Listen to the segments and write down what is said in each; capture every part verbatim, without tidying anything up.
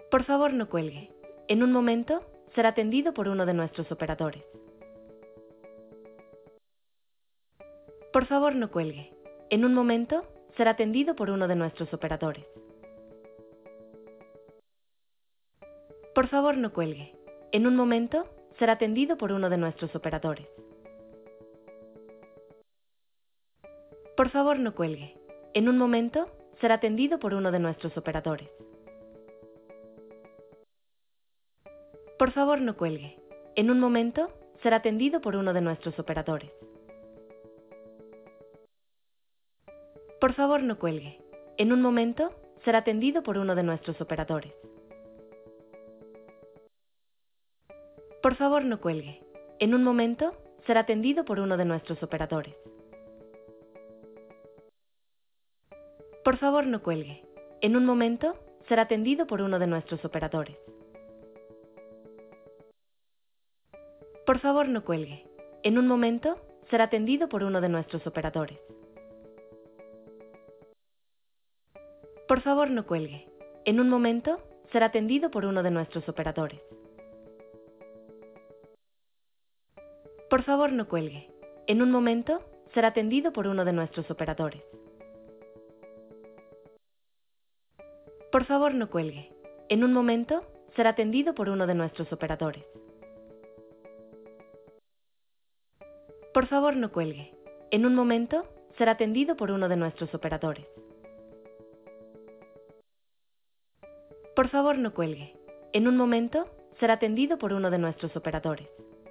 Por favor, no cuelgue. En un momento, será atendido por uno de nuestros operadores. Por favor, no cuelgue. En un momento, será atendido por uno de nuestros operadores. Por favor, no cuelgue. En un momento, será atendido por uno de nuestros operadores. Por favor, no cuelgue. En un momento, será atendido por uno de nuestros operadores. Por favor, no cuelgue. En un momento, será atendido por uno de nuestros operadores. Por favor, no cuelgue. En un momento, será atendido por uno de nuestros operadores. Por favor, no cuelgue. En un momento, será atendido por uno de nuestros operadores. Por favor, no cuelgue. En un momento, será atendido por uno de nuestros operadores. Por favor, no cuelgue. En un momento, será atendido por uno de nuestros operadores. Por favor, no cuelgue. En un momento, será atendido por uno de nuestros operadores. Por favor, no cuelgue. En un momento, será atendido por uno de nuestros operadores. Por favor, no cuelgue. En un momento, será atendido por uno de nuestros operadores. Por favor, no cuelgue. En un momento, será atendido por uno de nuestros operadores. Por favor, no cuelgue. En un momento, será atendido por uno de nuestros operadores.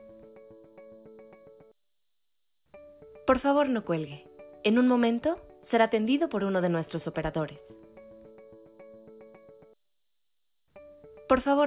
Por favor, no cuelgue. En un momento, será atendido por uno de nuestros operadores. Por favor,